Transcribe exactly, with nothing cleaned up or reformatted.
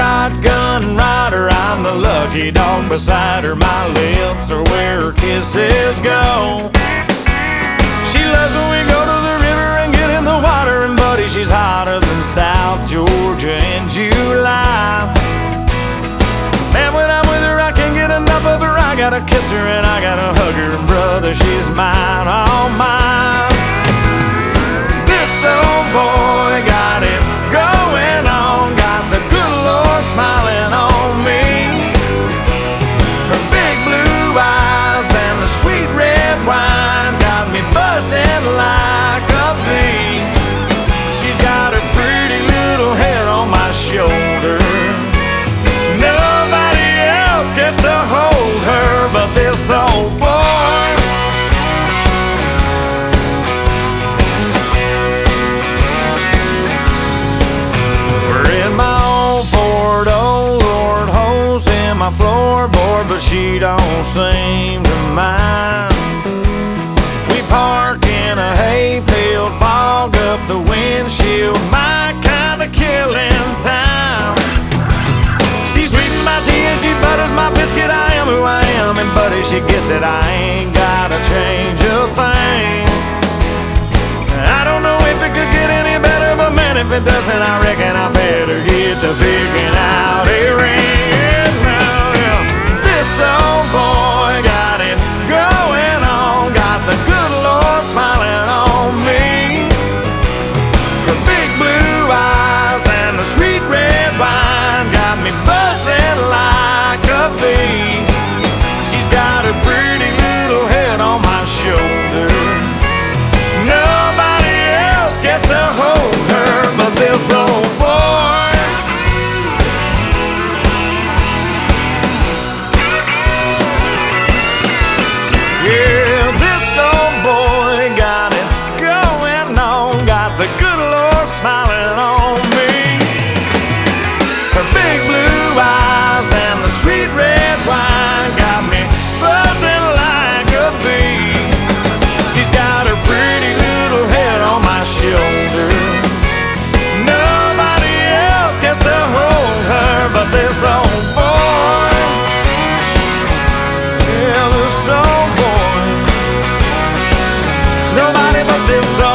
shotgun rider, I'm the lucky dog beside her. My lips are where her kisses go. She loves when we go to the river and get in the water, and buddy, she's hotter than South Georgia in July. Man, when I'm with her, I can't get enough of her. I gotta kiss her and I gotta hug her, and brother, she's mine, all mine. This old boy got it going on, got the good Lord smiling on me. Her big blue eyes and the sweet red wine got me buzzing like a bee. She's got her pretty little head on my shoulder. Nobody else gets to hold her but this old boy. We're in my old Ford, oh Lord, holes in my floorboard, but she don't seem to mind. We park in a hayfield, fog up the windshield, my kind of killing time. She sweetens my tea and she butters my biscuit. I am who I am, and buddy, she gets it. I ain't gotta change a thing. I don't know if it could get any better, but man, if it doesn't, I reckon I better get to picking out a ring. Now, yeah. This old boy got it going on, got the good Lord smiling on me. Her big blue eyes and the sweet red wine got me buzzing like a bee. She's got her pretty little head on my shoulder. Nobody else gets to hold her but this old boy. Yeah, this old boy got it going on, got the good Lord smiling on me. Her big blue eyes and the sweet red wine got me buzzing like a bee. She's got her pretty little head on my shoulder. Nobody else gets to hold her but this old boy. Yeah, this old boy. Nobody but this old boy.